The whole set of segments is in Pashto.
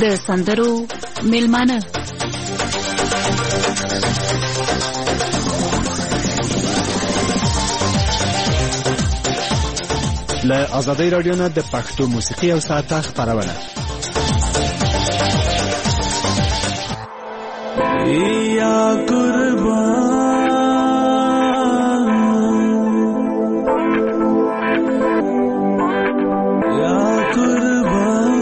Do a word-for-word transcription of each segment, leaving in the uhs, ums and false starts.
د سندرو میلمانه. له آزادۍ رادیو نه د پښتو موسیقي او ساعته خپرونه. یا قربان یا قربان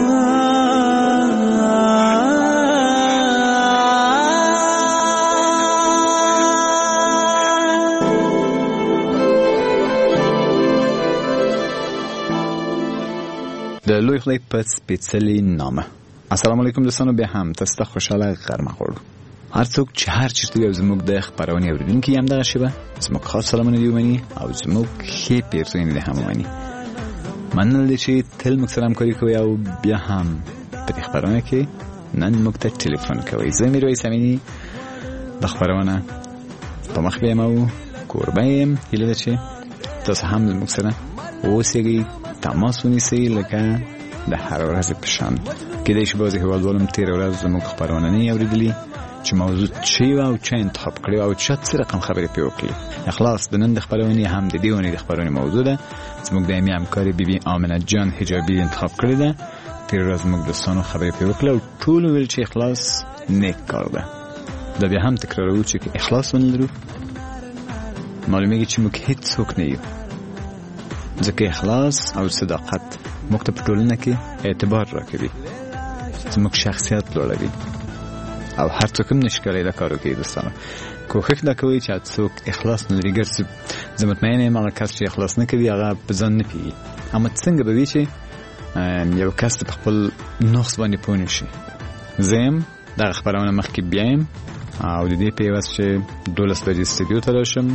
د لوی خدای په سپېڅلي نامه. السلام علیکم دوستانو، بیا هم تاسو ته خوشاله غرمه غواړو. هر څوک چې هر چیرته وي زموږ د خبرونې اوریدونکي هم دغه شیبه زموږ خاص سلامونه دی ومني او زموږ ښې پیرزوینې دې هم ومني. مننه دی چې تل موږ سره همکاري کوئ او بیا هم په دې خبرونه کې نن موږ ته ټلیفون کوئ. زه میرویس امیني د خبرونه په مخ بیم او کوربه یم. هیله ده چې تاسو هم زموږ سره اوسئ، تماس ونیسئ لکه د هر ورځې په شان. کېدای شي بعضې هېوادوالو تېره ورځ زموږ خبرونه نه یې اورېدلي چې موضوع څه وه او چا انتخاب کړې او چا څه رقم خبرې پرې وکړي. اخلاص د نن د خپرونې هم د دې ونې د خپرونې موضوع ده. زموږ دایمي همکارې بي بي آمنه جان حجابي انتخاب کړې ده. تېره ورځ زموږ دوستانو خبرې پرې وکړه او ټولو ویل چې اخلاص نیک کار ده. دا بیا هم تکراروو چې که اخلاص ونه لرو معلومیږي چې موږ هېڅوک نه یو، ځکه اخلاص او صداقت موږ ته په ټولنه کې اعتبار راکوي، زموږ شخصیت لوړوي او هر څوک هم نشي کولی دا کار وکړي. دوستانو کوښښ دا کوئ چې څوک اخلاص نه لري، ګر چې زه مطمئن یم هغه کس چې اخلاص نه کوي هغه په ځان نه پوهېږي. اما څنګه به وي چې یو کس په خپل نقص باندې پوه نه شي. زه یم دغه خپرونه مخکې بیا یم او د دې په عوض چې دولس بجې استودیو ته راشم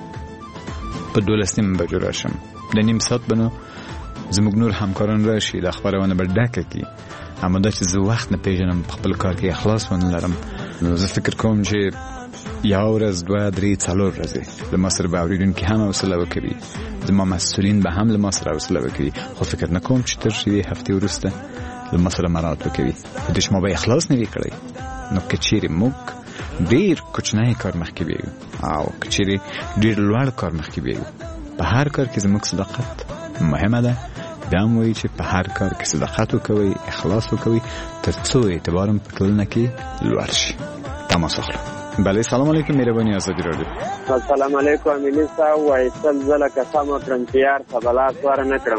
په دولس نیم بجو راشم د نیم ساعت به نو زموږ نور همکاران راشي دا خبرونه به ډکه کړي. اما دا چې زه وخت نه پیژنم په خپل کار کې اخلاص ونه لرم، نو زه فکر کوم چې یو ورځ دوه درې څلور ورځې له ما سره به اورېدونکي هم حوصله وکړي، زما مسؤلین به هم له ما سره حوصله وکړي، خو فکر نه کوم چې تر یوې هفتې وروسته له ما سره مراعات وکوي. په دې شما به اخلاص نه وي کړی. نو که چیرې موږ ډېر کوچنی کار مخکې بیایو او که چیرې ډېر لوړ کار مخکې بیایو، په هر کار کې زموږ صداقت مهمه ده. بیا هم وایي چې په هر کار کې صداقت وکوئ، اخلاص وکوئ، تر څو اعتبارم په ټولنه کې لوړ شي. تماس اخلو. بله، سلام علیکم مهرباني آزادي رادیو. السلام علیکم امیني صاحب. وایي سل زله قسم وکړم چې یار ته به لاس ور نه کړم،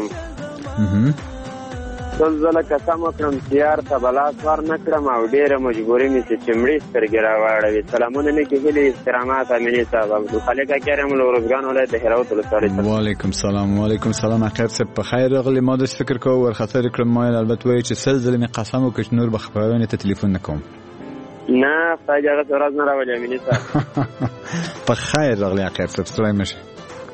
سل زله قسم وکړم چې یار ته به لاس ور نه کړم او ډېره مجبوري مې چې چمړې سترګې راواړوي. سلامونه مې کېږلي، احترامات امیني صاحب. عبدالخالق اکیر یم له ارزګان ولایت د هراوت ولسوالۍ. وعلیکم سلام. وعلیکم سلام اکیر صاحب، په خیر راغلی. ما داسې فکر کوم ورخطا دې کړم، ما البته وایي چې سل ځله مې قسم وکړ چې نور به خبرونې ته تلیفون نه کوم. نه خدای دې هغسې ورځ نه راولي امیني صاحب. په خیر راغلی اکیر صاحب، ستړی مه شئ.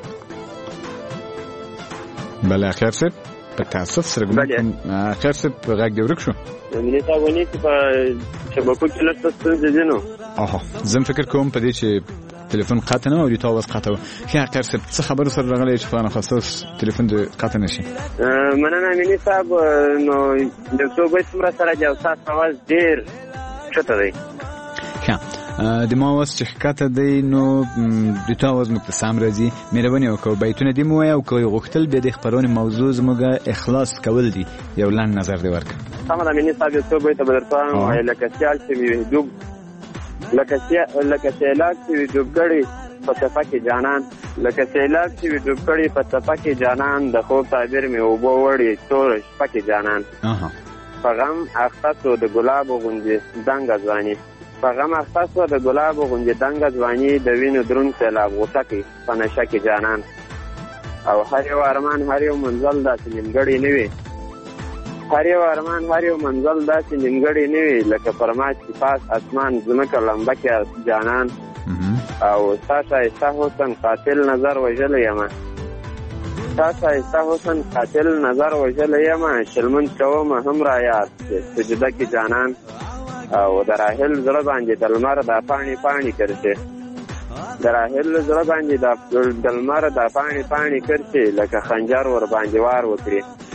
بله اکیر صاحب، په تاسف سره ګمان اخر څه غږ دې ورک شو. امیني صاحب ونی چې په شبکو کې لږ څه ستونزې دي نو. اها زه فکر کوم په دې چې تلیفون قطع نه او دې تاسو قطع و. ښه اخر څه څه خبر سره راغلی چې فلانه خاصه تلیفون دې قطع نشي. مننه امیني صاحب. نو د څو بیت سره سره د اوساس اواز ډیر چته دی. ښه د ما واس چې ښکته دی نو د تا واز مقتسم راځي. مهرباني وکړئ بیتونه دې مو وایه او که غوښتل بیا د خپرونې موضوع زموږ اخلاص کول دي یو لنډ نظر دې ورکړه. سمه ده امیني صاحب. یو څو بیته به درته ووایم. لکه سیال چې وي ډوب لکه سیلاب چې وي ډوب کړي په څپه کې جانان، لکه سیلاب چې وي ډوب کړي په څپه کې جانان، د خوب تعبیر مې اوبه وړي توره شپه کې جانان. په غم اخته سو د ګلابو غوندې دنګه ځواني، په غم اخته سو د ګلابو غوندې دنګه ځواني، د وینو دروند سیلاب غوټه کې په نشه کې جانان. او هر یو ارمان هر یو منزل داسې نیمګړی نه وي، هر یو ارمان هر یو منزل داسې نیمګړی نه وي، لکه فرما چې پاس اسمان ځمکه لمبه کې جانان. او ستا ښایسته حسن قاتل نظر وژلی یمه، ستا ښایسته حسن قاتل نظر وژلی یمه، شلمنځ کومه هم را یاد سجده کې جانان. او د راحل زړه باندې د لمر دا پاڼې پاڼې کرښې، د راحل زړه باندې د لمر دا پاڼې پاڼې کرښې، لکه خنجر ور باندې وار وکړي.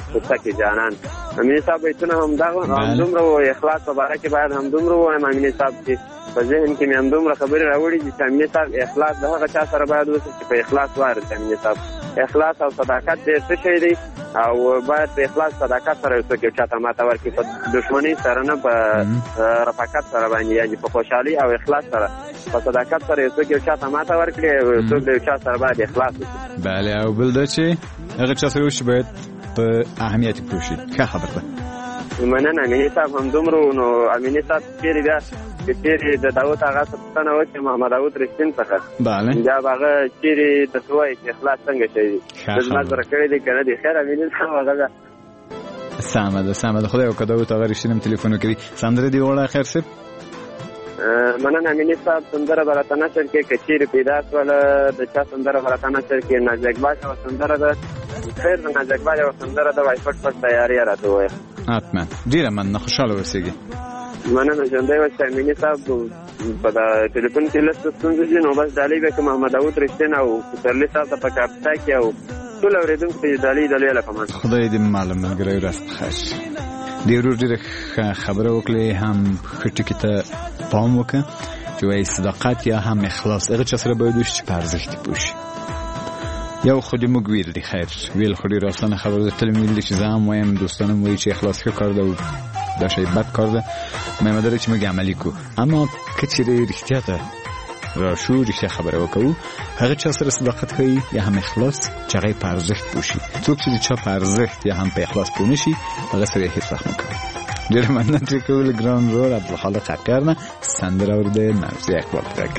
قصه کې جانان. امین صاحب بیتونه هم دا همدومره و اخلاص په باره کې باید همدومره ووایم امین صاحب چې په ذهن کې مې همدومره خبرې راوړي چې امین صاحب اخلاص د هغه چا سره باید وشي چې په اخلاص وارد امین صاحب اخلاص او صداقت ډېر څه شی دی او باید په اخلاص صداقت سره یو څوک یو چا ته ماته ورکړي په دښمنۍ سره نه په رفاقت سره باندې یعنې په خوشحالي او اخلاص سره په صداقت سره یو څوک یو چا ته ماته ورکړي او یو څوک د یو چا سره باید اخلاص وکړي. بله او بل دا چې هغه چا سره وشي باید په اهمیت پوه شي. ښه خبره ده. مننه امیني صاحب همدومره نو امیني صاحب چېرې بیا چې چېرې د داود هغه څه پوښتنه وکړي محمد داود رښتین څخه بله بیا به هغه چېرې درته وایي چې اخلاص څنګه شی دی د زما سره کړی دی که نه دی. خیر امیني صاحب هغه بیا سمه ده سمه ده خدای وکړه داود هغه رښتین هم تلیفون وکړي. سندره دې وړه خیر صاحب. مننه امیني صاحب سندره به راته نشر کې که چېرې پیدا شوله د چا سندره به راته نشر کې نازکباج یوه سندره ده خیر د نازکباج یوه سندره ده وایي پټ پټ تیاري راته ووایه. حتما ډېره مننه خوشحاله اوسېږي. مننه ژوندی اوسه امیني صاحب. په د ټلیفون کې لږ څه ستونزې دي نو بس ډالۍ به که محمد داود رښتین او پسرلي صاحب ته په کاپتا کې او ټول اورېدونکو ته ډالۍ ډالۍ لکه خدای دې معلوم ملګری ورځ بخیر شي. دې ورور ډېره خبره وکړې هم ښه ټکي ته پام وکړه چې وایي صداقت یا هم اخلاص هغه چا سره باید وشي چې په ارزښت پوه شي. یو خو دې موږ ویل دي خیر ویل خو ډېره اسانه خبره ده. تل مې ویل دي چې زه هم وایم دوستانم وایي چې اخلاص ښه کار ده او دا شی بد کار ده. مهمه ده چې موږ عملي کړو اما که چېرې رښتیا ته راشو رښتیا خبره وکړو هغه چا سره صداقت کوي یا هم اخلاص چې هغه په ارزښت پوه شي. څوک چې د چا په ارزښت یا هم په اخلاص پوه نه شي هغه سره هېڅ وخت مه کوئ. ډېره مننه ترې کول ګران ورور عبدالخالق حقیر نه سندره اورېده نوزي اقبال ترک.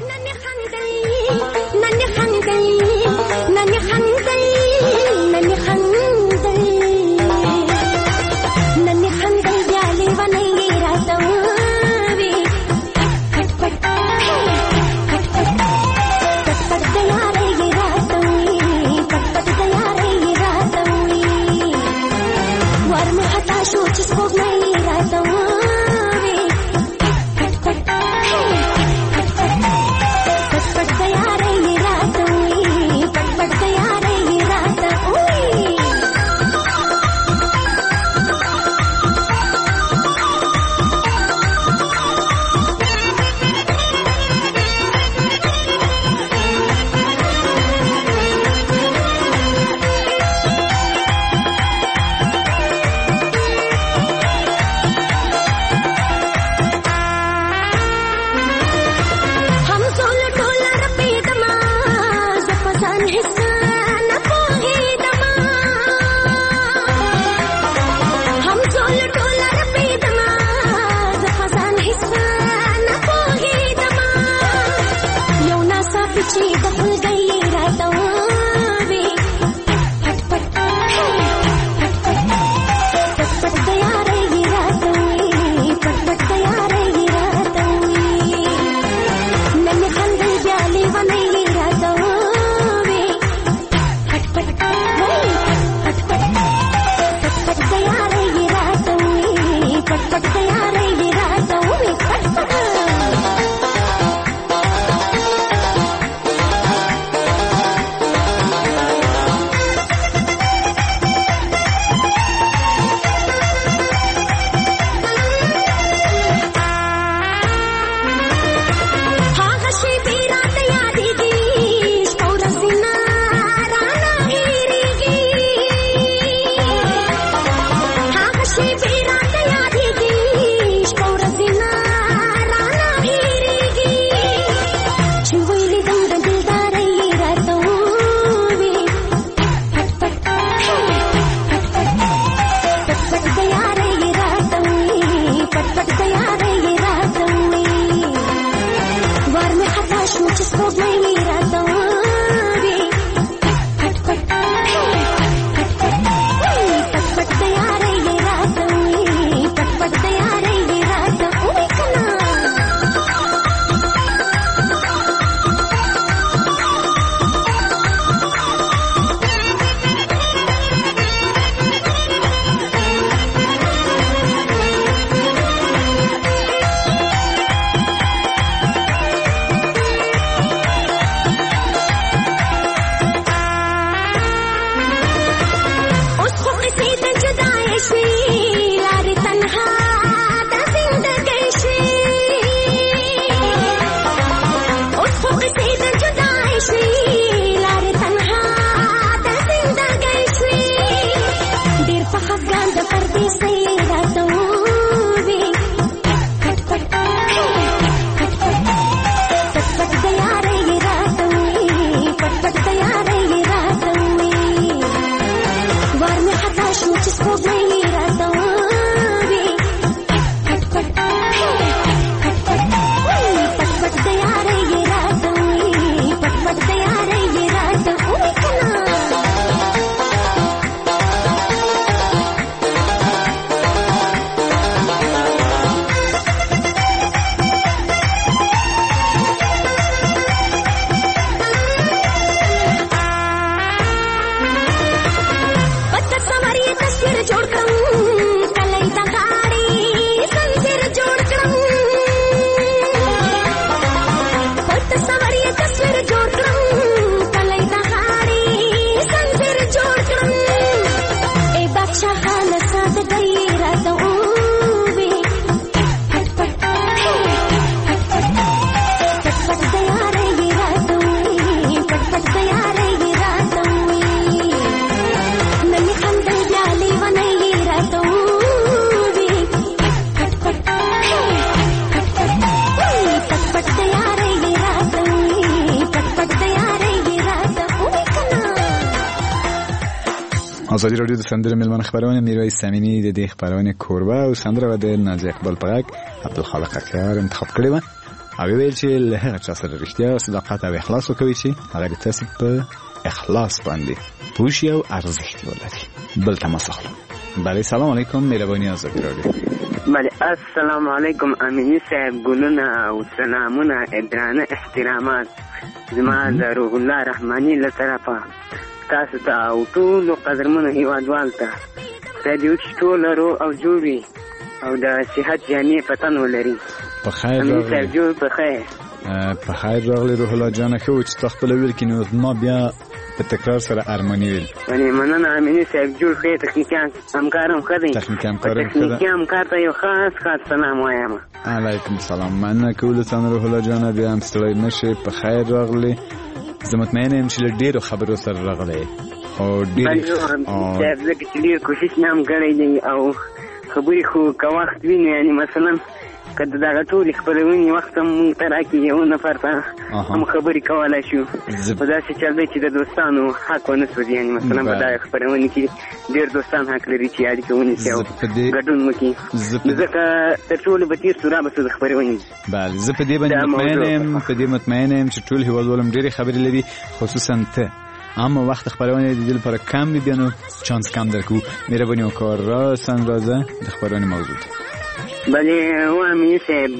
ازادي راډیو د سندره ملمن خبرونه میرویس سمینی د دې خبرونه کوربه او سندره د نازي اقبال پرک عبدالخالق اکیار انتخاب کړی و او ویل چې له هغه چا سره رښتیا صداقت او اخلاص وکوي چې هغه تاسو په اخلاص باندې پوښي او ارزښت ولري. بل تماس اخلم. بله سلام علیکم مهربانی ازادي راډیو. بله السلام علیکم امینی صاحب ګلونه او سلامونه ادرانه احترامات زما د روح الله رحماني له طرفه تاسو ته او ټولو قدرمنو هیوادوالو ته خدای دې وکړي ټول روغ او جوړ وي او د صحت جامې په تن ولري. په خیر امیني صاحب جوړ په خیر. په خیر راغلی روح الله جانه ښه چې تا خپله ویل کړي نو ما بیا په تکرار سره ارماني ویل. یعنې مننه امیني صاحب جوړ ښه تخنیکي همکار هم ښه دی. تخنیکي همکار هم ښه دی. تخنیکي همکار ته یو خاص خاص سلام وایم. علیکم السلام. مننه کولو تانه روح الله جانه بیا هم ستړی نه شې په خیر راغلی. زه مطمئنه یم چې له ډېرو خبرو سره راغلی او ډېرې صاحب ځکه چې ډېر کوشش مې هم کړی دی او خبرې خو که وخت وي نو یعنې مثلا که د دغه ټولې خپرونې وخت هم مونږ ته راکړي یو نفر ته هم خبرې کولی شو خو داسې چل دی چې د دوستانو حق ونه سوځي یعنې مثلا په دغه خپرونې کې ډېر دوستان حق لري چې اړیکه ونیسي او ګډون وکړي ځکه تر ټولو به تېر سو را به سو د خپرونې. بله زه په دې باندې مطمئنه یم په دې مطمئنه یم چې ټول هېوادوال هم ډېرې خبرې لري خصوصا ته اما وقت خبرونه د دې لپاره کم دی نو چانس کم درکو مهرباني وکړه را سن راځه د خبرونه موضوع بله و امیني صاحب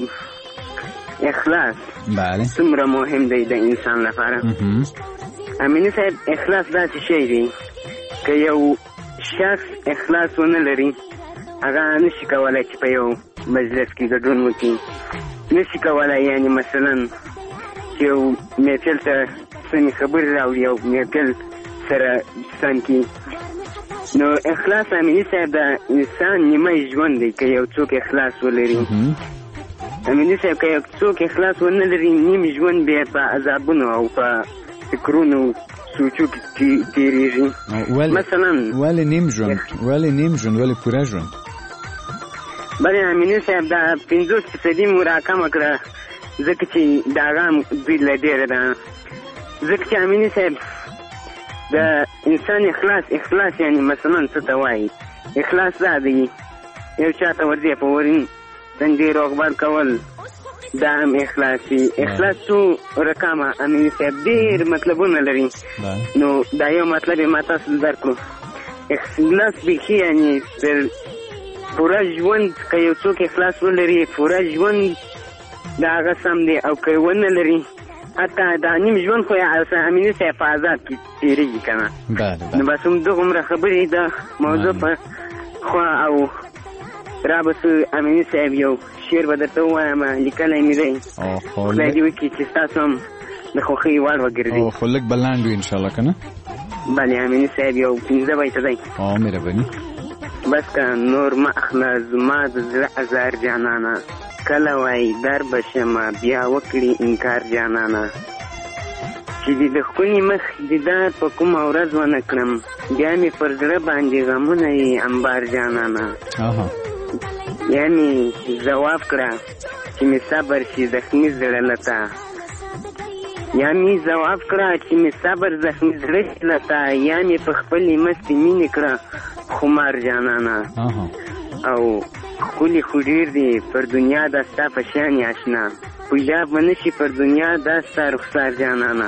اخلاص بله څومره مهم دی د انسان لپاره. امیني صاحب اخلاص داسې شی دی که یو شخص اخلاص ونه لري هغه نشي کولی چې په یو مجلس کې ګډون وکړي نشي کولی یعنې مثلا چې یو محفل ته سمې خبرې راوړي او محفل سره سم کړي. نو اخلاص امیني صاحب د انسان نیمه ژوند دی که یو څوک اخلاص ولري. امیني صاحب که یو څوک اخلاص ونه لري نیم ژوند بیا په عذابونو او په فکرونو سوچو کې تېرېږي. مثلا ولې نیم ژوند ولې نیم ژوند ولې پوره ژوند؟ بلې امیني صاحب دا پنځوس فیصدي مو راکمه کړه ځکه چې د هغه هم دوی له ډېره ده ځکه چې امیني صاحب د انسان اخلاص اخلاص یعنې مثلا څه ته وایي اخلاص دا دی یو چا ته ورځې په ورین تندې روغبړ کول دا هم اخلاص وي. اخلاص څو رقمه امیني صاحب ډېر مطلبونه لري نو دا یو مطلب یې ما تاسو درکړو. اخلاص بیخي یعنې تر پوره ژوند که یو څوک اخلاص ولري پوره ژوند د هغه سم دی او که ونه لري حتی دا نیم ژوند خو یې امیني صاحب په عذاب کې تېرېږي که نه. نو بس همدغومره خبرې د موضوع په خوا او را به سو امیني صاحب یو شعر به درته ووایم لیکلی مې دی خدای دې وکړي چې ستاسو هم د خوښۍ وړ وګرځي. خو لږ به لنډ وي انشاءالله که نه؟ بلې امیني صاحب یو پنځه بیته دی. مهرباني. بس که نور مه اخله زما د زړه ازار جانانه کله وای در بشم بیا وکړي انکار جانانه چې د ښکلي مخ دیدار په کومه ورځ ونه کړم بیا مې پر زړه باندې غمونه یې انبار جانانه. یا مې ځواب کړه چې مې صبر شي زخمي زړه لته یا مې ځواب کړه چې مې صبر زخمي زړه شي لته یا مې په خپلې مستې مینې کړه خمار جانانه. او ښکلي خو ډېر دی پر دنیا دا ستا په شان یې اشنا پوجا به نه شي پر دنیا دا ستا رخسار جانانه.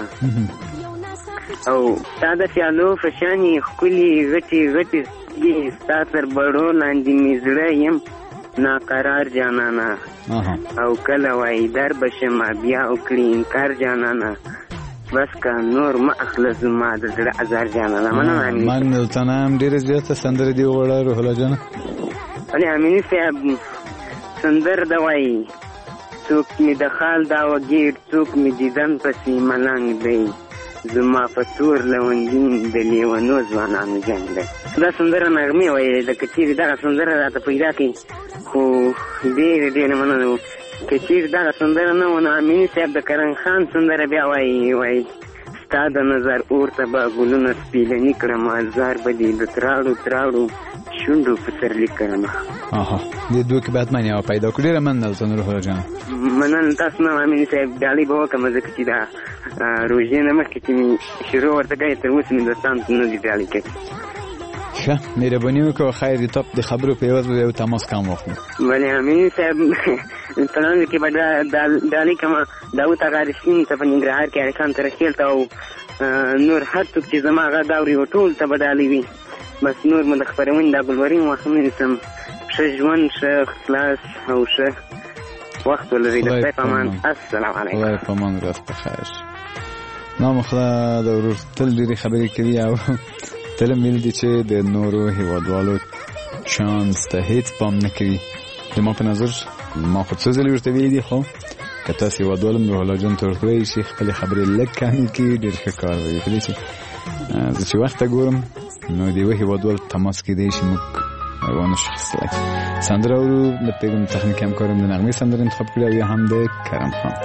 او ستا د پیالو په شان یې ښکلي غټې غټې سترګې ستا تر بړو لاندې مې زړه یم ناقرار جانانه. او کله وایي در به شم بیا وکړي انکار جانانه بس که نور مه اخله زما د زړه ازار جانانه. مننه امیني من ملتانه هم ډېره زیاته سندرې دې ووړه روح الله جانه. بلې امیني صاحب سندر ده وایي څوک مې د خال دا وګیر څوک مې دیدن پسې ملنګ دی زما په تور لونګین د لیونو ځوانانو جنګ دی. دا سندره نغمې وایي لکه چېرې دغه سندره راته پیدا کړي خو ډېرې ډېرې مننه. که چېرې دغه سندره نه وه نو امیني صاحب د کرن خان سندره بیا وایي وایي ستا د نظر اور ته به ګلونه سپېلني کړم زار به دې د تراړو تراړو شونډو په سرلیک کړم. دې دوه کې باید من یوه پیدا کړو. ډېره مننه درته روح الله جانه. مننه تاسو نه امیني صاحب ډالۍ به وکړم ځکه چې دا روژې نه مخکې چې مې شروع ورته کړې تر اوسه مې دوستانو ته نه دي ډالۍ کړې. ښه مهرباني وکړه خیر دې ته د خبرو په عوض به یو تماس کم واخلو. بله امین صاحب انسانانو کې به ډالۍ کومه داود غارشین ته په ننګرهار کې اړیکان ترخیل ته او نور هر څوک چې زما غږ اوري او ټول ته به ډالۍ وي. بس نور مو د خپرونې دا ګلورین واخلم سم ښه ژوند ښه خلاص او ښه وخت ولري. د خدای په امان. السلام علیکم. خدای په امان ورځ په خیر. نامخلا د ورور تل ډېرې خبرې کوي او تل مې دي چې د نورو هیوادوالو شانس ته هیڅ پام نه کوي. زما په نظر ما خود څه ځلې ورته ویلي دي خو که تاسې هیوادوال هم روح الله جان ته ورکړی شي خپلې خبرې لږ کمې کړي ډېر ښه کار به وي. کله چې زه چې وخت ته ګورم نو د یوه هیوادوال تماس کیدی شي موږ ونه شو اخیستلی. سندره اورو د پیغام تخنیکي همکارم د نغمې سندره انتخاب کړې او یا هم د کرم خان.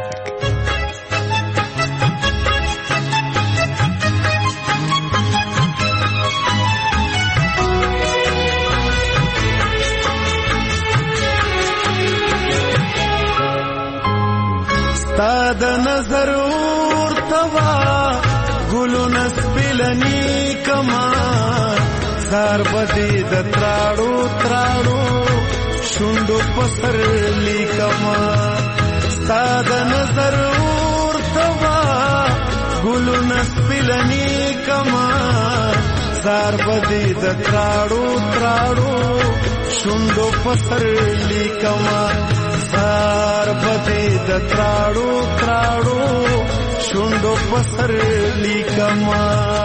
ستا د نظر ورتوا ګلو نسبلنی کما سار بدی د تراړو تراړو شوندو پسر لیکما. ستا د نظر ورتوا ګلو نسبلنی کما سار بدی د تراړو تراړو شوندو پسر لیکما. سار بدی د تراړو تراړو شوندو پسر لیکما.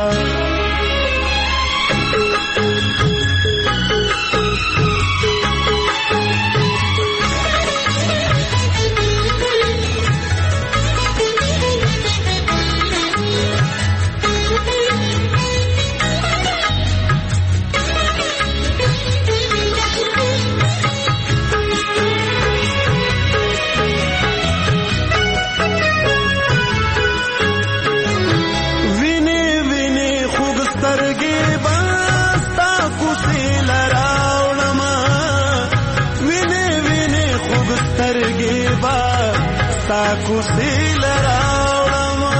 کوسی لراوړما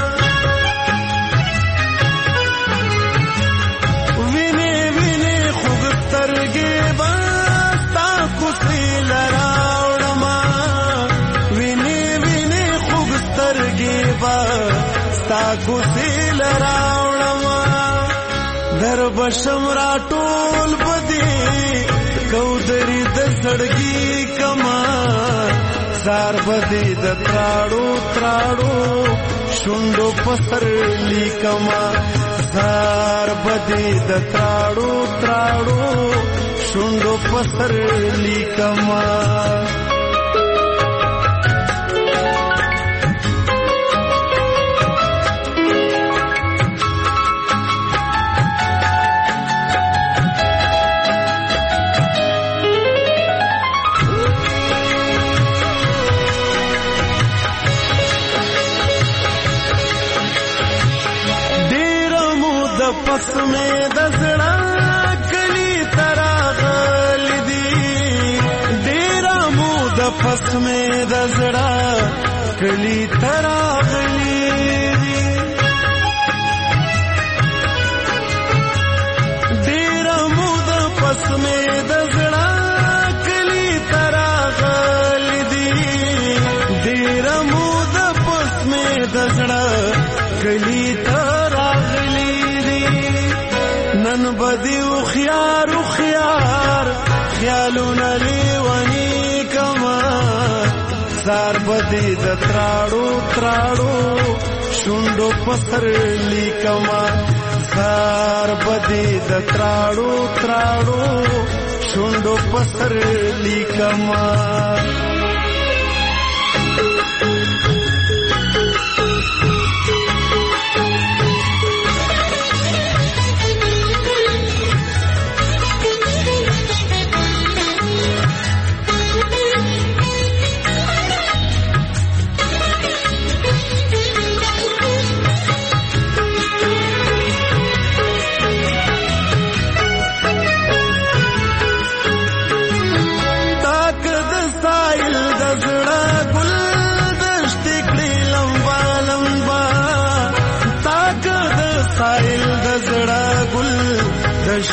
ویني ویني خوږ سترګې به ستا کوسی لراوړما ویني ویني خوږ سترګې به ستا کوسی لراوړما. در بشم را ټول بدی کودري د زړګي کما سار بدی د تراړو تراړو شوندو پسر لیکما. سار بدی د تراړو تراړو شوندو پسر لیکما. پس میں دزڑا کلی تراغل دی ډیرا مود پس میں دزڑا کلی تراغلی دی ډیرا مود پس میں دزڑا کلی تراغل دی ډیرا مود پس میں دزڑا کلی تراغلی. نن بدیو خيار خيار خیالونه لیونی کما سار بدی د تراړو تراړو شوندو پسر لیکما. سار بدی د تراړو تراړو شوندو پسر لیکما.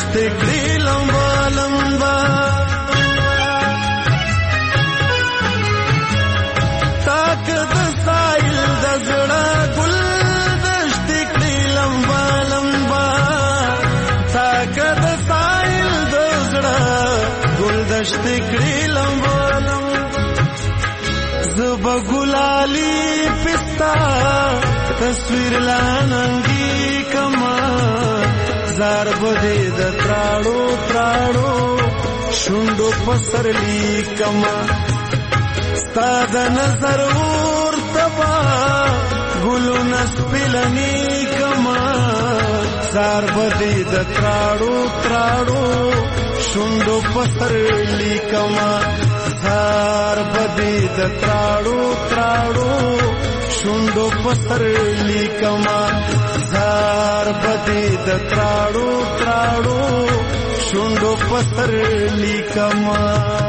دشتې کړې لمبا لمبا تاک د سایل د زړه ګل دشتې کړې لمبا لمبا تاک د سایل د زړه ګل دشتې کړې لمبا لمبا زبا ګلالي پستا تصویر لاننګي کما زار بده د تراړو تراړو شوندو پسرلی کما ستاد نظر ور تبا ګلو نسپلني کما زار بده د تراړو تراړو شوندو پسرلی کما زار بده د تراړو تراړو شوندو پسر لیکما زار بدی د تراړو تراړو شوندو پسر لیکما.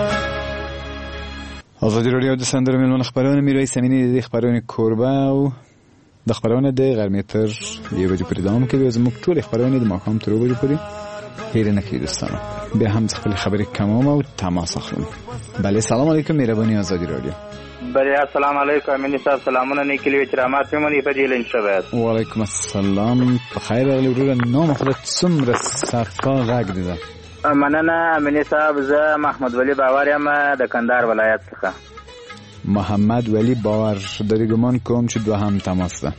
ازادي رادیو د سندرو میلمانه خبرونه میرویس امینی د خبرونه کوربه او د خبرونه د غرمې تر یو بجې پورې دوام کوي. زموږ ټول خبرونه د ماښام تر یو بجې پورې هیر نه کړئ دوستانو. بیا هم خپل خبرې کوم او تماس اخلم. بله سلام علیکم مهربانی آزادی رادیو. بله السلام علیکم امینی صاحب سلامونه نیکلی وچرامات میمونی فضیلت شباب. و علیکم السلام بخیر اغلی وروره نام خودت څومره صفا غږ دیده؟ مننه امینی صاحب زه محمد ولی باور یم د کندهار ولایت څخه. محمد ولی باور داری ګمان کوم چې دوهم تماس ده.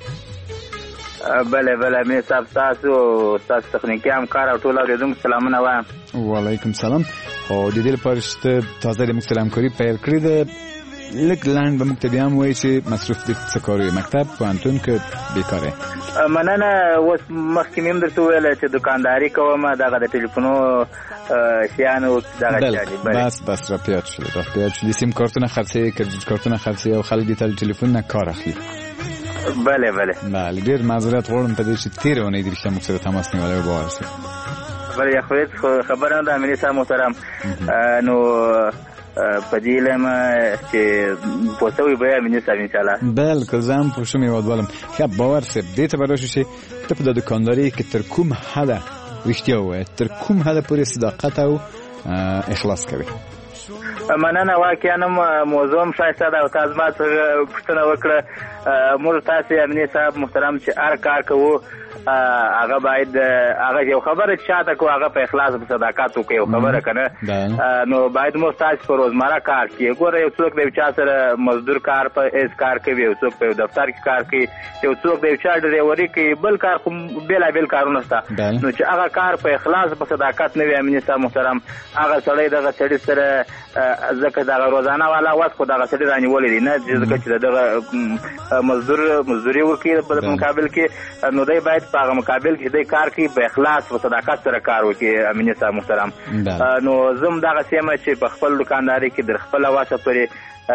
بله بله امینی صاحب تاسو تاسو تخنیکی همکار او ټول اوریدونکو سلامونه وایم. و علیکم سلام. خو د دې لپاره چې تازه د موږ سره همکاري پیل کړې ده لږ لنډ به موږ ته بیا هم وایي چې مصروف دې څه کار وي مکتب پوهنتون که بیکاره؟ مننه اوس مخکې مې هم درته وویله چې دوکانداري کوم دغه د ټلیفونو شیانو دغه شیانې. بس بس را پیاد شده را پیاد شده سیم کارتونه خرڅوي کریډیټ کارتونه خرڅوي او خلک دې ته ټلیفون نه کار اخلي. بله بله بله ډېر معذرت غواړم په دې چې تېره اونۍ د رښتیا موږ سره تماس نیولی و باور صاحب. بله یا خو هېڅ خبره نه ده امیني صاحب محترم. نو په دې علم چې پوه شوی به امیني صاحب انشاءالله. بلکل زه هم پوه شوم هېوادوالم. ښه باور صاحب دې ته به راشو چې ته په دا دوکاندارۍ کې تر کوم حده رښتیا ووایه تر کوم حده پورې صداقت او اخلاص کوي؟ مننه واقعا موضوع هم ښایسته ده او تاسو ما څخه پوښتنه وکړه. موږ تاسې امیني صاحب محترم چې هر کار کوو هغه باید هغه یو خبره چاته کو هغه په اخلاص په صداقت وکړي یو خبره کنه نو باید مو تاسو په روزمره کار کې ګوره یو څوک د چا سره مزدور کار په اس کار کوي یو څوک په دفتر کې کار کوي یو څوک د چا ډرایوري کوي بل کار کوم بیل بیل کارونه شته نو چې هغه کار په اخلاص په صداقت نه وي امیني صاحب محترم هغه سړی دغه سړی سره ځکه دغه روزانه والا وخت خو دغه سړی رانیولې دي نه ځکه چې دغه مزدور مزدوري وکړي په مقابل کې نو دی باید په هغه مقابل کې دی کار کوي په اخلاص او صداقت سره کار وکړي امیني صاحب محترم. نو زم دغه سیمه چې په خپل دکانداري کې در خپل واسه پرې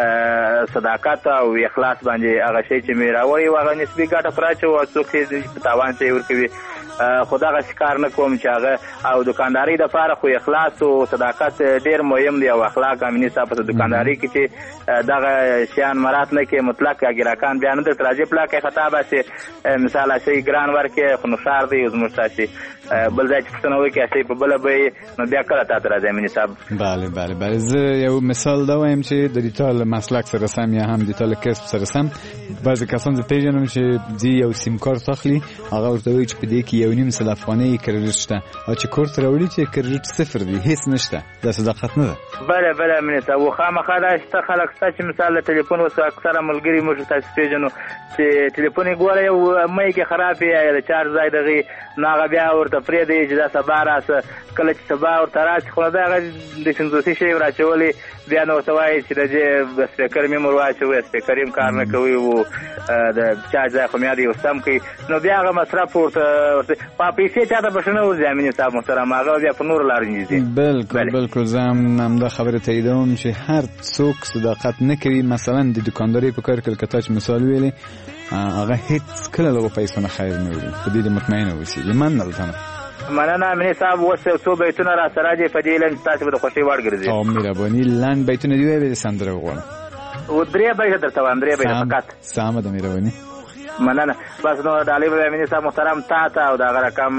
صداقت او اخلاص باندې هغه شی چې مې راوړی هغه نسبي ګټه پراچو او څوک چې په تاوان شي ورکوي خو دغه کار نه کوم چې هغه او دکانداري د پاره خو اخلاص او صداقت ډیر مهم دی او اخلاق امیني صاحب په دکانداري کې چې دغه شیان مرات نه کې مطلق اګراکان بیان د تراجه پلاکه خطا باسي مثال شي ګران ورکه خو نشار دی زموږ تاسو بل ځای چې څنګه وایي چې په بل به نو بیا کله تاسو راځي امیني صاحب. bale bale bale زه یو مثال دا وایم چې د ډیټال مسلک سره سم یا هم ډیټال کسب سره سم بعضی کسان زه پیژنم چې دی یو سیم کارت اخلي هغه ورته وایي چې په دې کې یو نیم سل افغانۍ کریډیټ شته او چې کارت راوړي چې کریډیټ صفر دی هیڅ نشته دا صداقت نه ده. bale bale امیني صاحب خامخا دا شته خلک چې مثال ټلیفون وسه اکثره ملګری موږ تاسو پیژنو چې ټلیفون ګوره یو مې کې خراب یا د چارج ځای دغه ناغه بیا ورته پرې دی چې دا سبا راسه کله چې سبا ورته راشي خو دا د سندوسي شی راچولې بیا نو توای چې د سپیکر مې مور واچوي سپیکر یې کار نه کوي او د چارج ځای خو مې دی وسم کوي نو بیا هغه مصرف ورته په پیسې چاته بشنه ور ځامینې صاحب محترم هغه بیا په نور لار نیسي. بالکل بالکل زم هم دا خبره تاییدوم چې هر څوک صداقت نه کوي مثلا د دکانداري په کار کې کتاچ مثال ویلې هغه هیڅ کله له پیسو نه خیر نه وي په دې مطمئنه اوسئ من نه لته. مننه امیني صاحب اوس یو څو بیتونه را سره دي په دې لن تاسو به د خوشي وړ ګرځي. او مهرباني لاند بیتونه دی وې سندره وغواړم و درې بیت درته وایم درې بیت فقط. سامه د مهرباني. مننه بس نو د علي امیني صاحب محترم تا ته او دا رقم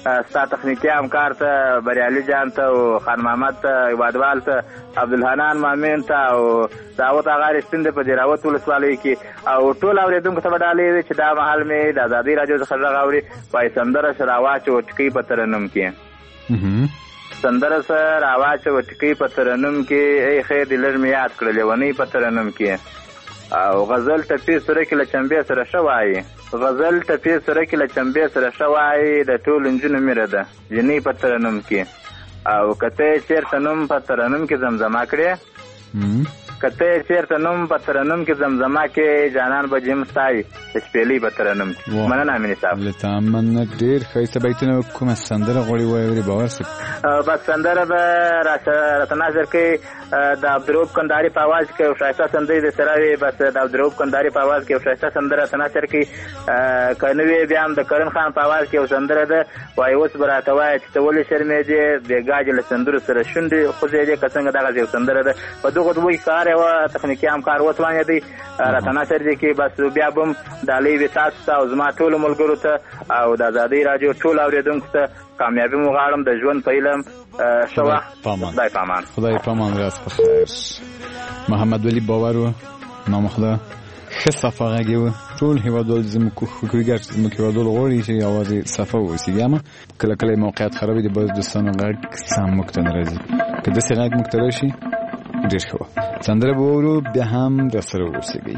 ستا تخنیکي همکار ته بریالي جان ته او خان محمد ته عبادوال ته عبدالحنان مامین ته او داوود اغا رښتین دی په دې راوت ولسوالۍ کې او ټول اورېدونکو ته به ډالۍ وي چې دا مهال مې د ازادۍ راډیو څخه غږ اوري وایي سندره سه راواچوه ټکۍ په ترنم کې سندره سه راواچوه ټکۍ په ترنم کې ای خیر دې لږ مې یاد کړه لیونۍ په ترنم کې او غزل ټپې سره کې له چمبې سره ښه وایي غزل ټپې سره کې له چمبې سره ښه وایي د ټولو نجونو میره ده جنۍ په ترنم کې او که ته یې چېرته نوم په ترنم کې زمزمه کړې که ته یې چېرته نوم په ترنم کې زمزمه کې جانان به جیم ستایي د شپېلۍ په ترنم کې مننه امیني صاحب له تا مننه ډېر ښایسته بیتونه کومه سندره غواړي وایي باور صاحب بس سندره به راته نظر کوي د عبدالرؤف کندهاري په اواز کې یو ښایسته سندرې د سره وي بس د عبدالرؤف کندهاري په اواز کې یو ښایسته سندره راته نظر کوي که نه وي بیا هم د کرن خان په اواز کې یو سندره ده وایي اوس به راته وایه چې ته ولې شرمېږې بېګاجې له سندرو سره شونډې خوځېدې که څنګه دغسې یو سندره ده په دغو دوو کې کار یوه تخنیکي همکار وتوانېدی راته نظر دی کې بس بیا به هم ډالۍ وي تاسو ته او زما ټولو ملګرو ته او د ازادۍ راډیو ټولو اورېدونکو ته کامیابي مو غواړم د ژوند په علم ښه وخت خدای پامان خدای پامان راست په خیر محمد ولی باور و نام خدا ښه صفا غږ و ټول هېوادوال زموږ خوږیګر چې زموږ هېوادوال غواړي چې یوازې صفا واوسېږي اما کله کله موقعیت خراب وي د بعضو دوستانو غږ سم موږ ته نه راځي که داسې غږ موږ ته راشي ډېر ښه وه سندره به واورو بیا هم راسره واوسېږئ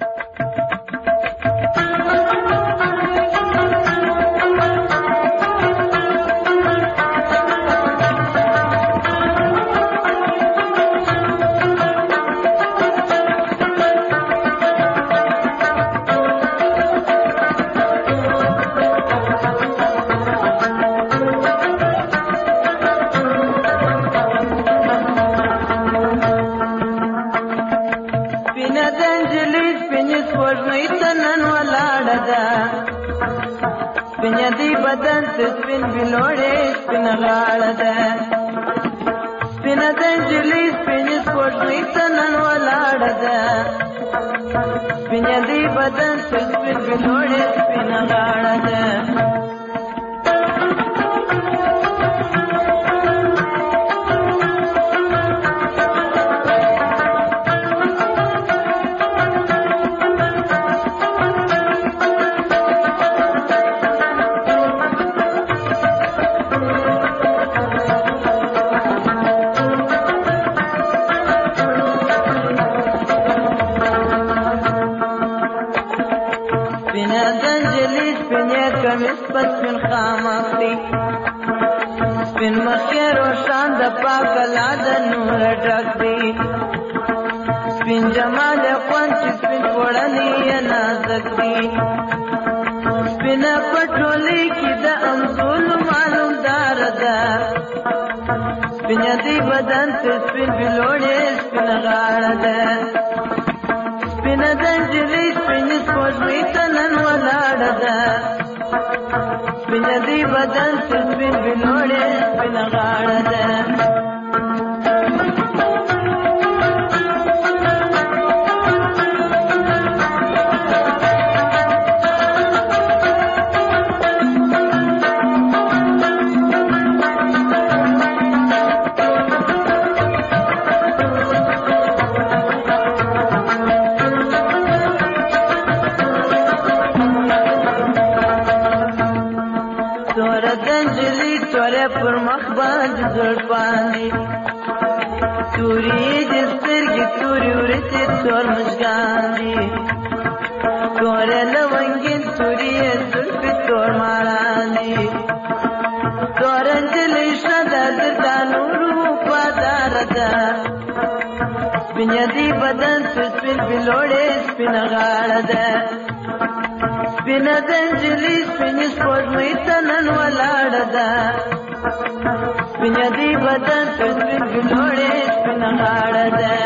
سپین بلوړې سپین غاړه ده سپین د نجلۍ سپین سپوږمۍ ته نن ولاړه ده سپین دی بدن سپین بلوړې سپین غاړه ده سپین خامختی سپین مخی روشان د پاک لاده نور ډک دی سپین جمال خوند چې سپین وړنی نازک دی سپین پټولی کې د امزول معلوم دار ده سپین دی بدن سپین بلوړې سپین غاړه ده سپین د نجلۍ سپین سپوږمۍ ته نن ولاړه ده سپین دی بدن سپین بلوړې سپین غاړه ده پر مخ باندې زړ باندې توري د سترګې توري ورته تور مشګان دي تور لونګین توري زلفې تور ماران دي تور انجلې شاده د نورو پادار ده سپین دی بدن سپین بلوړې سپین غاړه ده سپین د انجلې سپین سپوږمۍ ته نن ولاړه ده سپین دی بدن سپین بلوړې سپین غاړه ده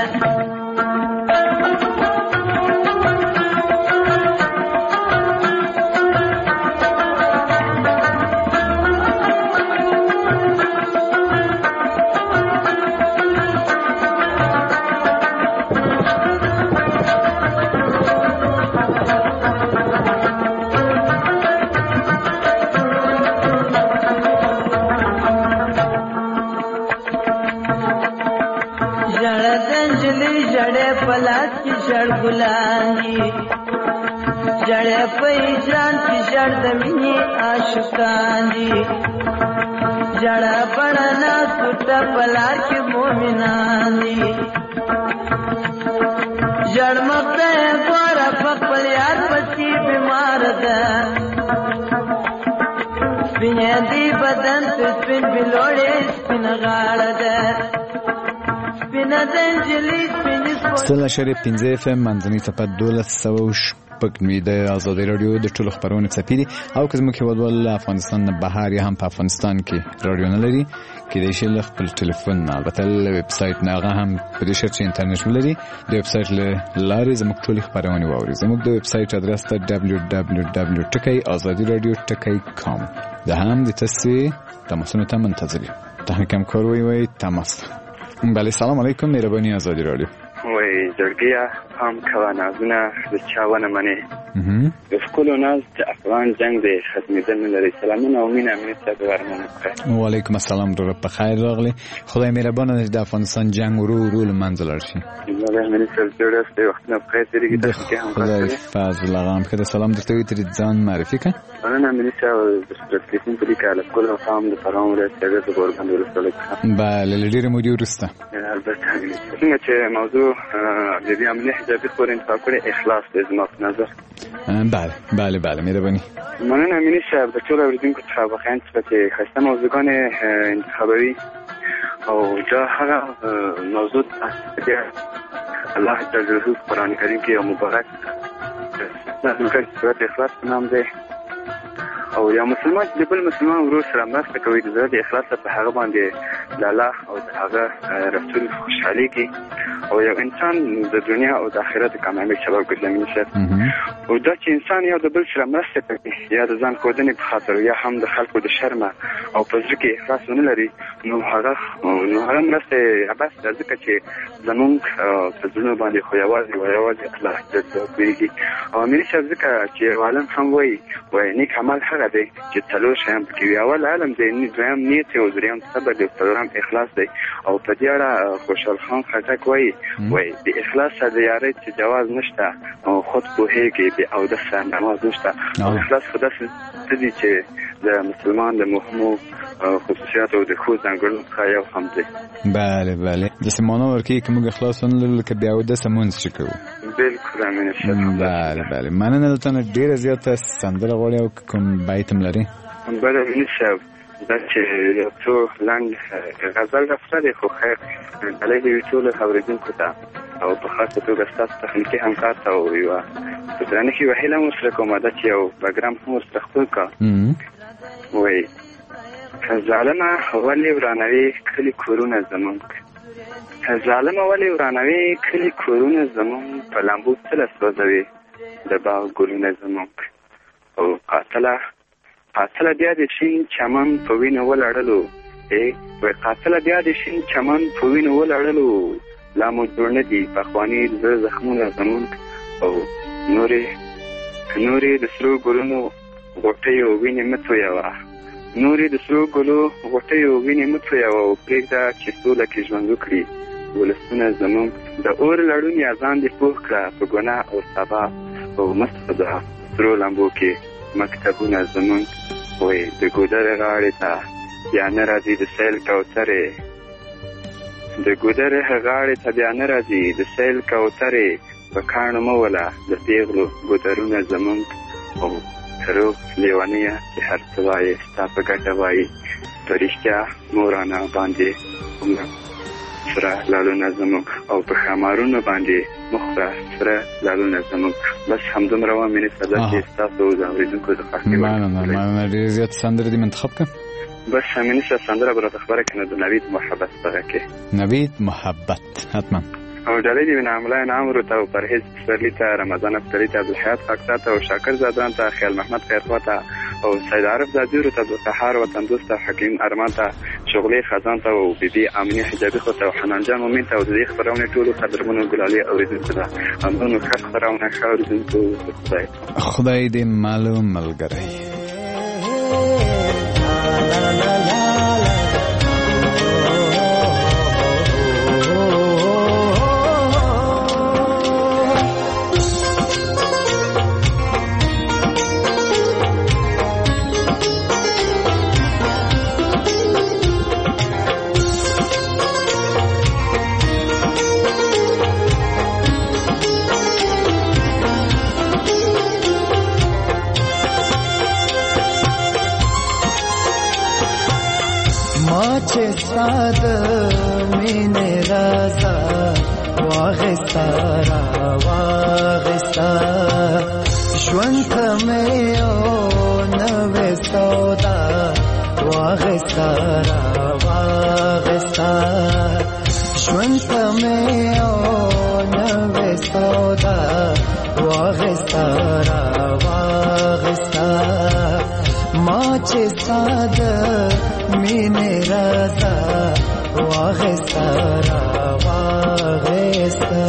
ګلانی جړې په جان کې جړ د مینې عاشقان دي جړه پړنا سټ پلار کې مؤمنان دي جړ مخته ګور په خپل یار پسې بیمار ده سپینې دی بدن سپین بلوړې سپین غاړه ده سپین دنجلې سپین ستل شری پنځه اف ام منځنی ته په دولس سوه شپږ نوي د آزادي رادیو د ټولو خبرونو څپېدي او که زموږ هېوادوال افغانستان نه بهر یا هم په افغانستان کې رادیو نه لري کېدای شي له خپل ټلیفون نه البته له ویبسایټ نه هغه هم په دې شرط چې انټرنیټ ولري د ویبسایټ له لارې زموږ ټولې خپرونې واوري. زموږ د ویبسایټ ادرس ته دبلیو دبلیو دبلیو ټکی آزادي رادیو ټکی کام ده هم د تاسې تماسونو ته منتظر یم. تحریک همکار وی وی تماس. بله سلام علیکم مهرباني آزادي رادیو. وای جرګیا هم کوا نازونه د چاونه منی د خپل ناز د افغان جنگ د ختمېدل لري. سلامونه او مینه مې تاسو ورمنه. وعلیکم السلام ډېر په خیر راغلی. خدای مهربانه د افغانستان جنگ ورو ورو لمنځه لاړ شي. الله مې سره جوړه ستې وخت نه پخې تیریږي تاسو کې هم خدای فضل غام کده سلام درته وي تر ځان معرفي کړه. انا مې سره د سپیسیفیک په لیکاله کول او قام د پرام له څنګه د ګورګن ورسول. بله لډیر مو دی ورسته. البته څنګه چې موضوع د دې عملي حجابي خور انتخاب کړي اخلاص د زما په نظر. بله بله بله مهرباني. مننه مینی صاحب د ټول اوریدونکو څخه بخښنه چې خسته موضوعګان انتخابوي او دا هغه موضوع چې الله تعالی د قرآن کریم کې یو مبارک د سورۃ اخلاص نام دی او یا مسلمان د بل مسلمان ورور سره مرسته کوي د زړه د اخلاص په هغه باندې د الله او د هغه رسول خوشحالي کې او یو انسان د دنیا او د آخرت کامیابی سبب ګرځي. او دا چې انسان یو د بل سره مرسته کوي یا د ځان ښودنې په خاطر یا هم د خلکو د شرمه او په زړه کې احساس ونه لري نو هغه نو هغه مرسته بس ځکه چې زمونږ په زړونو باندې خو یوازې او یوازې الله پوهېږي. او امیر صاحب ځکه چې عالم هم وایي وایي نیک عمل هغه دی چې څلور شیان پکې وي. اول علم دی، دویم نیت او دریم صبر دی، څلورم اخلاص دی. او په دې اړه خوشحال خان خټک وایي وایي د اخلاص سره د یارۍ چې جواز نشته او خود پوهېږي او د سره نماز نشته. او اخلاص خو داسې څه دي چې د مسلمان د مهمو خصوصیاتو او د ښو ځانګړنو څخه یو هم دی. بله بله داسې معنا ورکوي که موږ اخلاص ونه لرو لکه بیا اودس مونځ چې کوو. بالکل امین شه. بله بله مننه دلته نه ډېره زیاته سندره غواړي او کوم بیت هم لري؟ بله امین صاحب دا چې یو څو لنډ غزل رافته دی خو خیر ډالۍ دې وي ټولو اورېدونکو ته او په خاصه توګه ستاسو تخنیکي همکار ته او یوه په درنه کې یوه هیله هم ورسره کومه ده چې یو پروګرام هم ورسره خپل کړه. وایي که ظالمه ولې ورانوي کلي کورونه زمونږ، که ظالمه ولې ورانوي کلي کورونه زمونږ، په لامبو څله سوځوي د باغ ګلونه زمونږ. او قاتله قاتله بیا د شین چمن په وینو ولړلو وایي قاتله بیا د شین چمن په وینو ولړلو لا مو جوړ نه دي پخواني زړه زخمونه زمونږ. او نورې نورې د سرو ګلونو غوټیو وینې مه تویوه، نورې د سرو ګلو غوټیو وینې مه تویوه او پرېږده چې سوله کې ژوند وکړي ولسونه زمونږ. د اور لړونې اذان دې پوه کړه په ګناه او سبا او مست ده سرو لمبو کې مکتبونه زمونږ. وایي د ګودرې غاړې ته بیا نه راځي د سیل کوترې، د ګودرې غاړې ته بیا نه راځي د سیل کوترې، په کاڼو مه وله د پیغلو ګودرونه زمونږ. او روغ لیونیه چې هر څه وایې ستا په ګټه وایي، په رښتیا مورانه باندې سره لالونه زمونږ او په ښامارونو باندې مخوره سره لالونه زمونږ. بس همدومره وه مینې صدا چې ستاسو د اورېدونکو د خوښې وړ. مننه مننه ډېرې زیاتې سندرې دې منتخب کړه. بس مینې صاحب سندره به راته خبره کړې نو د نوید محبت دغه کې نوید محبت حتما. او ډالۍ دې وي ناملا نامرو ته او پرهیز پسرلي ته، رمضان افتري ته، عبدالحیات خاکسار ته او شاکر زادران ته، خیال محمد خیرخوا ته او سید عارف زادیورو ته، عبدالقهار وطن دوست ته، حکیم ارمان ته، شغلې خزان ته او بیبي امینه حجابي خو ته او حنان جان مومن ته او د دې خبرونه ټولو قدرمنو ګلالي اوریدونکو ته همدونو ښه خبرونه ښه اوریدونکو خدای خدای دې معلوم ملګری. چې ساد مینه رازا واغستا را واغستا ژوند ته مې یو نوې سودا واغستا را واغستا ژوند ته مې یو نوې سودا واغستا را واغستا ما چې ساد مینه رازا واغستا را واغستا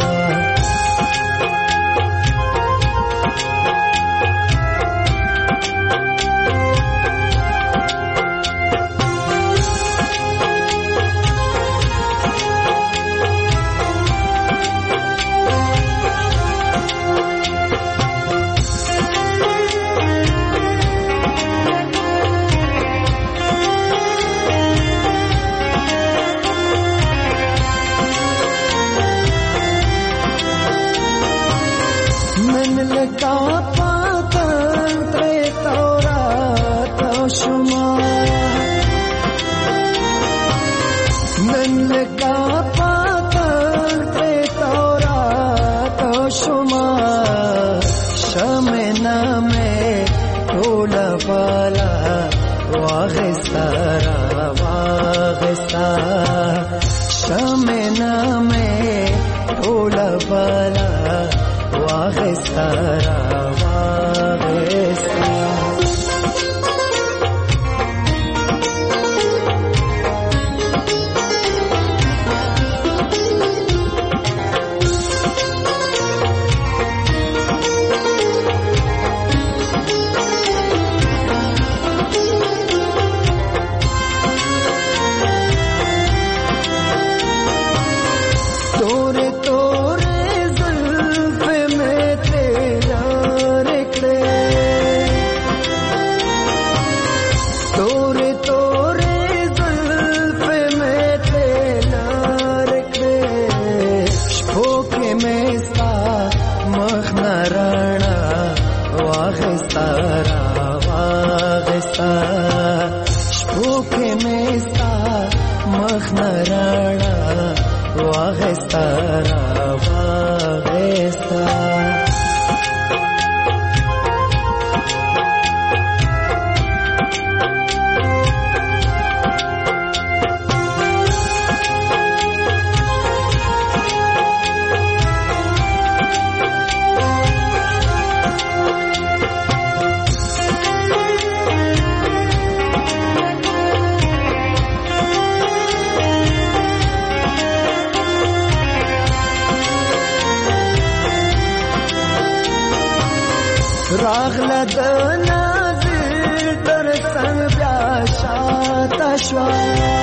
راغله د نازل تر څنګ بیا شاته شوه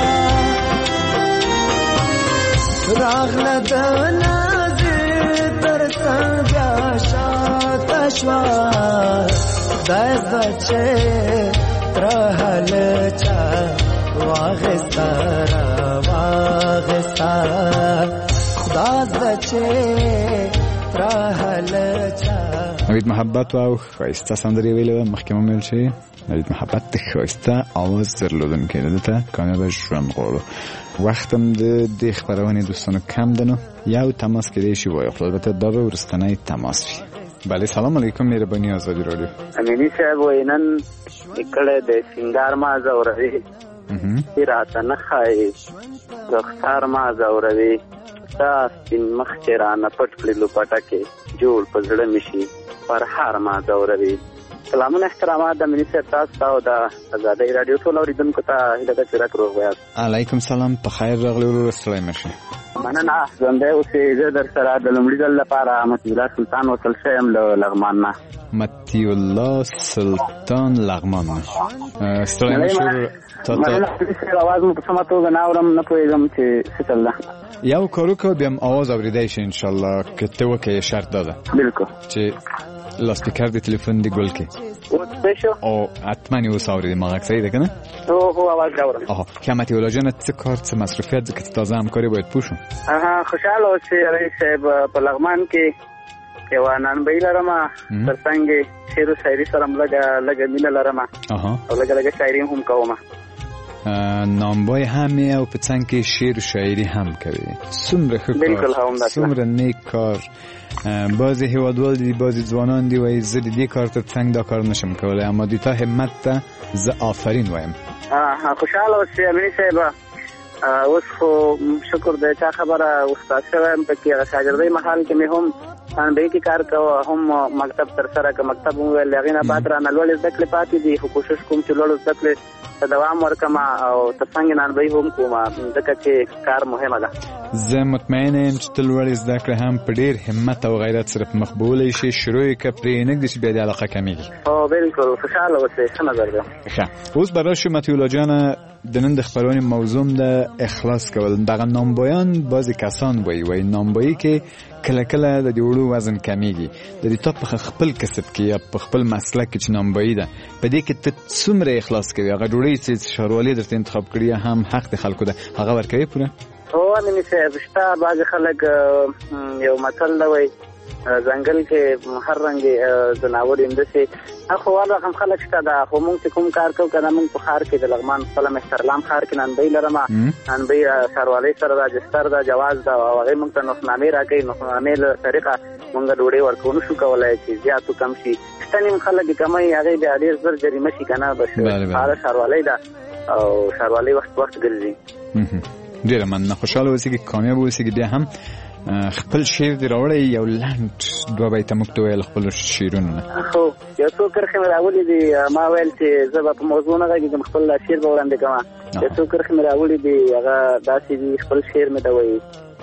راغله د نازل تر څنګ بیا شاته شوه خدای زده چې تره هلچا واغسته را واغسته خدای زده چې تره هلچا نوید محبت او ښایسته سندرې ویلې مخکې مو ویل چې نوید محبت د ښایسته اواز درلودونکی دی ته کامیاب ژوند غواړو وخت هم د دې خپرونې دوستانو کم ده نو یو تماس کیدای شي وایخلو البته دا به وروستنی تماس وي بله سلام علیکم مهرباني آزادي رادیو امینی صاحب وایي نن کله د سینګار ما ځوروي راته نه ښایي رخسار ما ځوروي ستا سپین مخ چې رانه پټ کړي لوپټه کې جوړ په زړه مې شي پرهار ما ځوروي سلامونه احترامات د امیني صاحب تاسو ته او د ازادۍ راډیو ټولو اورېدونکو ته هیله ده چې رک روغ یاست علیکم سلام په خیر راغلی ورور ستړی مه شئ مننه ژوندی اوسې زه در سره د لومړي ځل لپاره مطیع الله سلطان وصل شوی یم له لغمان نه مطیع الله سلطان لغمان نه ستړی مه شو مننه اواز مو په سمه توګه نه اورم نه پوهېږم چې څه چل ده یو کار وکړه بیا هم اواز اورېدی شي انشاءالله که ته وکړې شرط دا ده بلکل چې لاسپیکر د تلیفون دی ګل کې او حتما یې اوس اورېدې ما غږ صحیح ده که نه هو هو اواز اورم آها که مطیع الله جانه څه کار څه مصروفیت ځکه چې تازه همکاري باید پوه شو خوشحاله اوسې رئیس صاحب په لغمان کې یوه نانبهي لرم تر څنګ یې شعر و شاعري سره هم لږه لږه مینه لرم او لږه لږه شاعري هم کوم نامبای هم او په څنګ کې شعر و شاعري هم کوي. څومره ښه کار، څومره نیک کار. بعضی هیوادوال دي، بعضی ځوانان دي وایي زه د دې کار تر څنګ دا کار نشم کولی، اما د تا همت ته زه آفرین وایم. خوشحاله اوسئ امیني صاحب. اوس خو شکر دی چا خبره استاد شویم پکې هغه شاګردۍ مهال کې مې هم انبې کې کار کوه، هم مکتب تر سره که مکتب وویل هغې نه بعد رانه لوړې زده کړې پاتې دي، خو کوشش کوم چې لوړو زده کړې ته دوام ورکړم او تر څنګ نانبې هم کوم ځکه چې کار مهمه ده. زه مطمئن یم چې ته لوړې زده کړې هم په ډېر همت او غیرت سره په مخ بولی شي، شروع یې که پرې نږدې چې بیا د علاقه کمیږي. او بالکل خوشحاله اوسئ. ښه نظر ده. ښه، اوس به راشو مطیولا جانه، د نن د خپرونې موضوع د اخلاص کول. دغه نامبایان بعضې کسان وایي وایي نامبایي کې کله کله د دې وړو وزن کمیږي. د دې تا په خپل کسب کې یا په خپل مسلک کې چې نامبایي ده په دې کې ته څومره اخلاص کوي؟ هغه ډوډۍ چې ښاروالۍ درته انتخاب کړي هم حق د خلکو ده، هغه ورکوي پوره؟ هو امیني صاحب شته. بعضې خلک یو متل ده وایي ځنګل کې هر رنګې ځناور همداسې خو هر رقم خلک شته ده، خو موږ چې کوم کار کوو که نه موږ په ښار کې د لغمان خپله مهترلام ښار کې نانبۍ لرم. نانبۍ ښاروالۍ سره ده، رجسټر ده، جواز ده او هغې موږ ته نوښنامې راکوي. نوښنامې له طریقه موږ ډوډۍ ورکو نه شو کولی چې زیات کم شي. شته نیم خلک کمی هغې بیا ډېر زر جریمه شي که نه بس فعاله ښاروالۍ ده او ښاروالۍ وخت وخت ګرځي. ډېره مننه. خوشحاله اوسېږي، کامیاب اوسېږي. بیا هم خپل شعر دې راوړی، یو لنډ دوه بیته موږ ته ویل خپلو شعرونو نه. خو یو څو کرښې مې راوړي دي، ما ویل چې زه به په موضوع نه غږېږم، خپل شعر به وړاندې کوم. یو څو کرښې مې راوړي دي، هغه داسې دي. خپل شعر مې ته وایي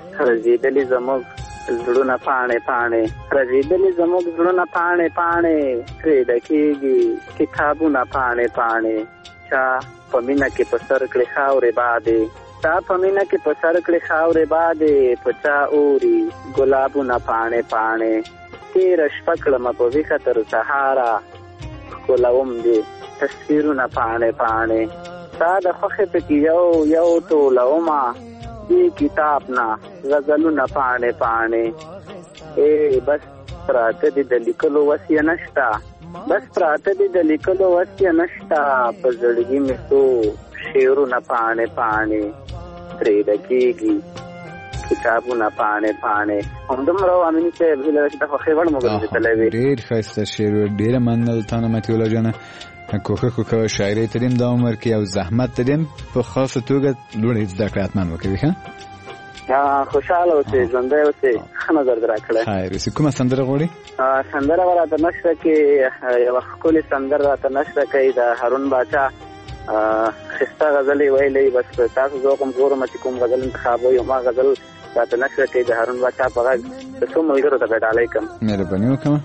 رژېدلي زموږ زړونه پاڼې پاڼې، رژېدلي زموږ زړونه پاڼې پاڼې، ترې ډکېږي کتابونه پاڼې پاڼې، چا په مینه کې په سر کړې خاورې بادې، تا په مینه کې په سر کړې خاورې بادې، په چا اوري ګلابونه پاڼې پاڼې، تېره شپه کړمه په ویښه تر سهاره، ښکلوم دې تصویرونه پاڼې پاڼې، تا د خوښې پکې یو یو ټولومه دې کتاب نه غزلونه پاڼې پاڼې. ای بس پراته دې د لیکلو وس یې نشته، بس پراته دې د لیکلو وس یې نشته، په زړګي مې څو شعرونه پاڼې پاڼې، ترې ډکېږي کتابونه پاڼې پاڼې. همدومره امیني صاحب هیله ده چې د خوښۍ وړ مو ګرځېدلی وي. ډېر ښایسته شعر و، ډېره مننه تا نه مطیولا جانه. کوښښ وکړه شاعرۍ ته دې هم دوام ورکړي او زحمت ته دې هم په خاصه توګه لوړې زده کړې حتما وکوي. ښه خوشحاله اوسئ، ژوندی اوسئ. ښه نظر دې راکړی. خیر اوسئ. کومه سندره غواړئ؟ سندره به راته نشره کړي، یوه ښکلې سندره راته نشره کوي د هارون باچا. ښایسته غزل یې ویلی، بس تاسو ذوق هم ګورم چې کوم غزل انتخابوئ، ما غزل راته نشره کوي د هارون باچا په غږ، د څو ملګرو ته به ډالۍ کړم. مهرباني وکړه.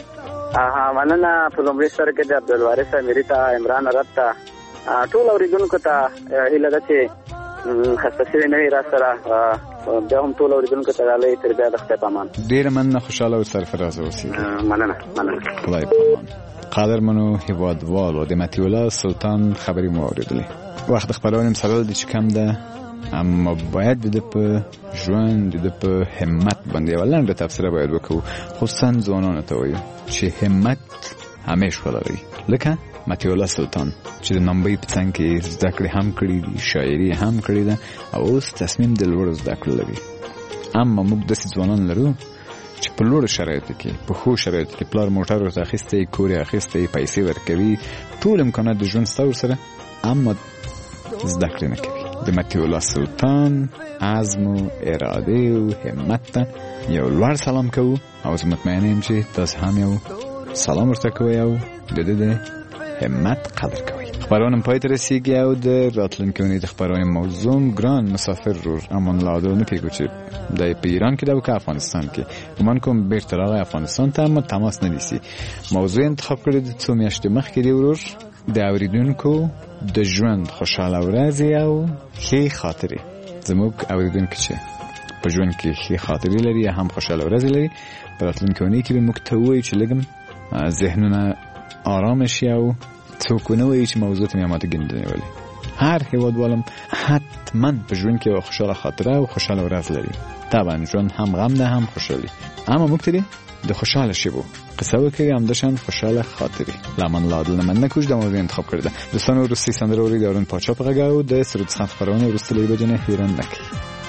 ها مننه. په لومړي سر کې د عبدالوارث اميري ته، عمران عرب ته، ټول اوریدونکو ته هیله ده چې خسته شوي نه وي را سره، بیا هم ټول اوریدونکو ته ډالۍ تر بیا د خدای په امان. ډېره مننه. خوشحاله او سرفرازه اوسئ. مننه مننه. خدای په امان. قدرمنو هیوادوالو، د مطیولا سلطان خبرې مو اورېدلې. وخت د خپرونې مسلل دی چې کم ده، اما باید د ده په ژوند، د ده په همت باندې یوه لنډه تبصره باید وکړو، خصوصا ځوانانو ته وایو چې همت همیش ولرئ، لکه مطیولا سلطان چې د نامبۍ په څنګ کې زده کړې هم کړي دي، شاعري هم کړې ده او اوس تصمیم د لوړو زده کړو لري. اما موږ داسې ځوانان لرو چې په لوړو شرایطو کې، په ښو شرایطو کې پلار موټر ورته اخیستی، کور یې اخیستی، پیسې ورکوي، ټول امکانات د ژوند شته ورسره، اما زده کړې نه کوي. د مطیولا سلطان عزم و اراده و همت ته یو لوړ سلام کوو او زه مطمئن یم چې تاسو هم یو سلام ورته کوئ او د ده د همت قدر کوئ. خبرانم پای ته رسیږي او د راتلونکې اونۍ د خبرانې موضوع ګران مسافر رور امان الله عادل نه پیګو چې د په ایران کې ده که افغانستان کې، ګمان کوم بیرته راغی افغانستان ته، اما تماس نه نیسي. موضوع انتخاب کړی د څو میاشتې مخکې دی ورور، د اوریدونکو د ژوند خوشحاله ورځې او ښې خاطرې. زموږ اوریدونکي چې په ژوند کې ښې خاطرې لري یا هم خوشحاله ورځې لري، په راتلونکې اونۍ کې به موږ ته ووایي چې لږ ذهنونه آرام شي او څوک ونه وایي چې موضوع ته مې اماده ګڼلې ولې. هر هیوادوالم حتما په ژوند کې یوه خوشحاله خاطره او خوشحاله ورځ لري. طبعا ژوند هم غم ده هم خوشحالي اما موږ ته د خوشاله شیبو قصه وکړي هم دشان خوشاله خاطري لمن لادل من نکوش د موضوع انتخاب کرده دوستان روسی سندره اوری دارون پاچا پغاو د سرود سخت خبرونه روستلی بجنه هیران نکی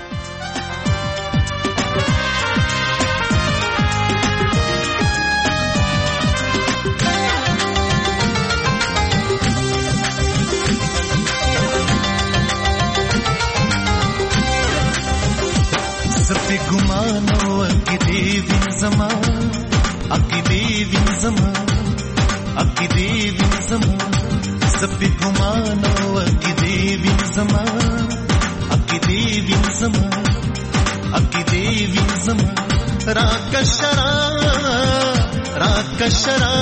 गुमानो अक्की देवी जमा अक्की देवी जमा अक्की देवी जमा सब गुमानो अक्की देवी जमा अक्की देवी जमा अक्की देवी जमा राकशरा राकशरा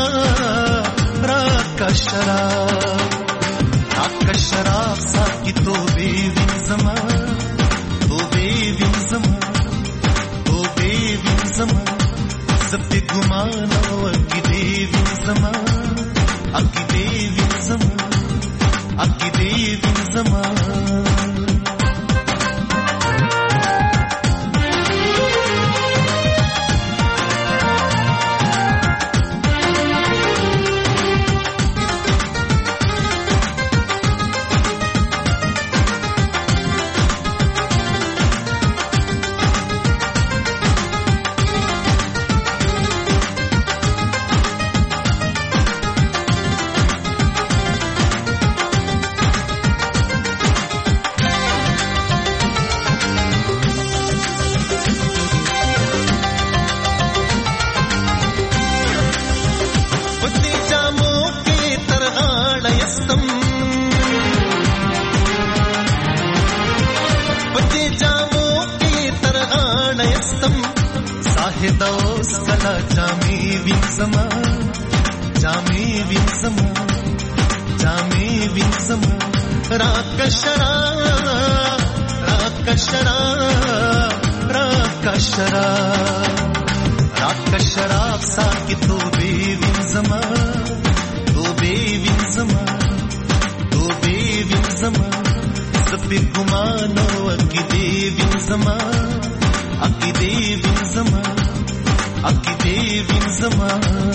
राकशरा राकशरा साकी तो देवी जमा तो देवी जमा زما زب ګمانو اکی دیوی زما اکی دیوی زما اکی دیوی زما दोस्त कला जामी विंसमा जामी विंसमा जामी विंसमा राकशरा राकशरा राकशरा राकशरा साकी तो बेविंसमा तो बेविंसमा तो बेविंसमा सब गुमानो अकी देविंसमा अकी देविंसमा अकी देविंसमा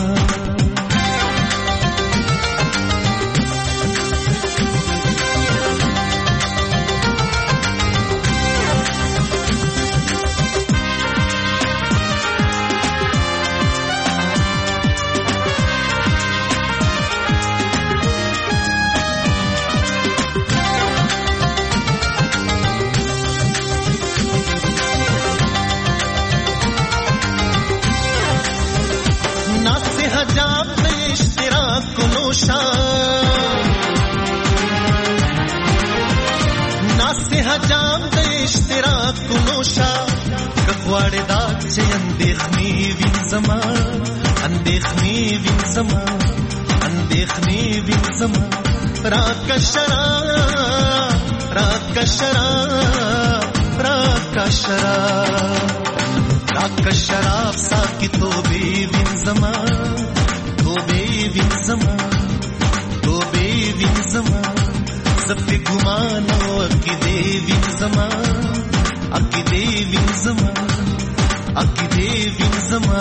जाम देश तेरा कुनोशा ककवाड़े दाग से अंदेखनी विंसमा अंदेखनी विंसमा अंदेखनी विंसमा राकशरा राकशरा राकशरा राकशरा साकी तो बे विंसमा तो बे विंसमा तो बे विंसमा सबके गुमानो अकी देवी जमा अकी देवी जमा अकी देवी जमा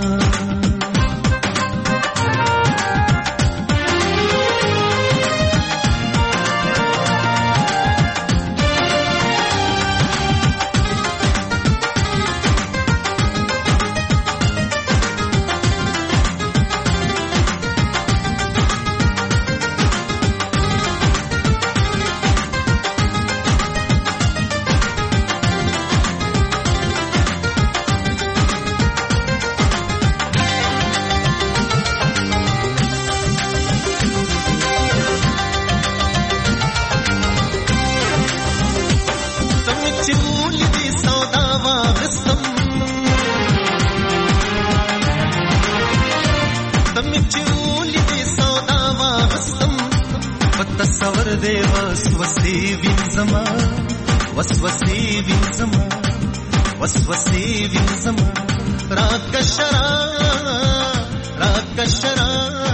تصور دے وسوسے وینزما وسوسے وینزما وسوسے وینزما راکشرا راکشرا